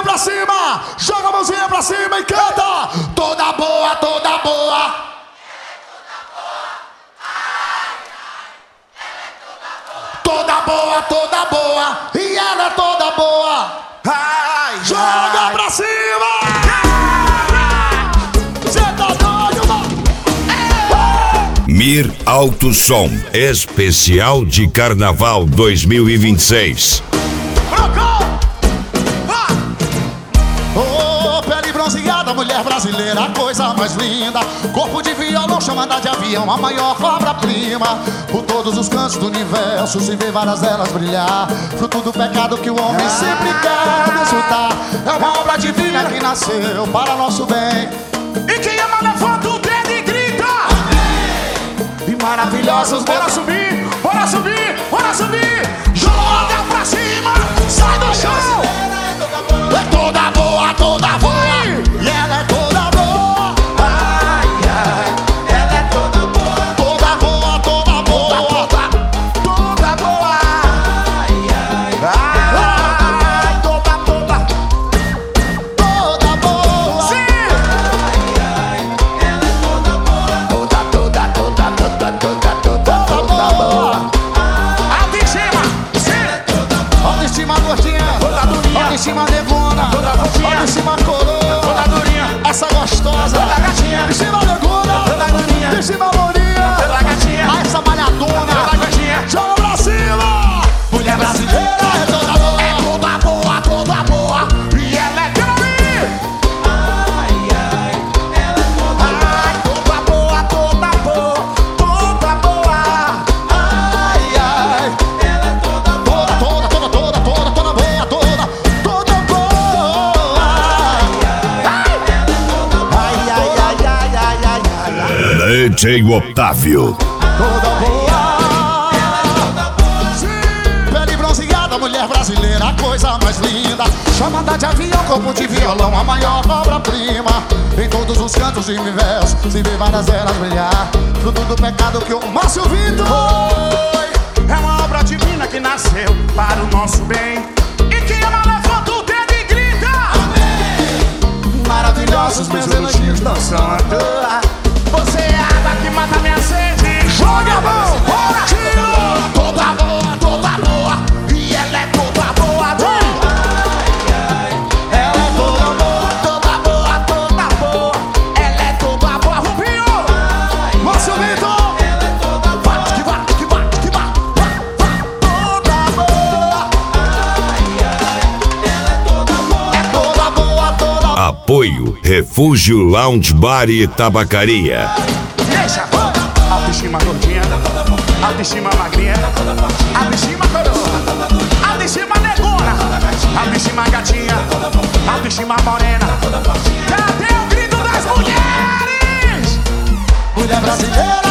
pra cima, joga a mãozinha pra cima e canta. Toda boa, toda boa. Toda boa, toda boa. E ela é toda boa. Ai, joga pra cima. Cê tá doido, mano? Mir Alto Som, especial de Carnaval 2026. Oh, pele bronzeada, mulher brasileira, a coisa mais linda. Corpo de violão, chamada de avião, a maior obra-prima. Por todos os cantos do universo se vê várias delas brilhar. Fruto do pecado que o homem sempre quer desfrutar. É uma obra divina que nasceu para nosso bem. E quem ama levanta o dedo e grita. Amém. E maravilhosos, bora subir, bora subir, bora subir. Joga pra cima, sai do chão. É toda boa, toda boa. E ela é toda boa. Ai, ai, ela é toda boa. Toda boa, toda boa. Toda boa. Ai, ai, ai, toda, toda. Toda boa. Sim. Ai, ai, ela é toda boa. Toda, toda, toda, toda, toda, toda boa. Autoestima, sim. Autoestima gordinha. Toda durinha. Autoestima negona. Toda fofinha. Autoestima coroa. Toda durinha. Essa gostosa. Toda gatinha. Autoestima negona. Toda durinha. Autoestima lourinha. Toda gatinha. Essa malhadona. Toda gatinha. Joga pra cima. Mulher brasileira é toda boa. É toda boa, toda boa. E ela é ai, ai, ela é toda boa. Ai, toda boa, toda boa. Toda boa. Ai, ai, ela é toda boa. Toda, toda, toda, toda, toda boa, toda. Toda boa. Ai, ai, ai, ai, ai, ai, ai. DJ Otávio. Toda boa. Pele bronzeada, mulher brasileira, a coisa mais linda. Chamada de avião, corpo de violão, a maior obra-prima. Em todos os cantos do universo se vê várias eras brilhar. Fruto do pecado que o Márcio Vitor foi. É uma obra divina que nasceu para o nosso bem. E quem ama levanta o dedo e grita. Amém. Maravilhosos meus elogios não são à toa. Você é a água que mata minha sede. Joga a mão, bora, tiro. Toda boa, toda boa. E ela é toda boa, ai, ai, ela é toda boa, toda boa, toda boa. Ela é toda boa, Rubinho. Márcio Vitor. Ela é toda boa. Que vai, que vai, que vai. Toda boa. Ai, ai, ela é toda boa. É toda boa, toda boa. Apoio Refúgio Lounge Bar e Tabacaria. Deixa, autoestima gordinha, autoestima magrinha, autoestima coroa, autoestima negona, autoestima gatinha, autoestima morena. Cadê o grito das mulheres? Mulher brasileira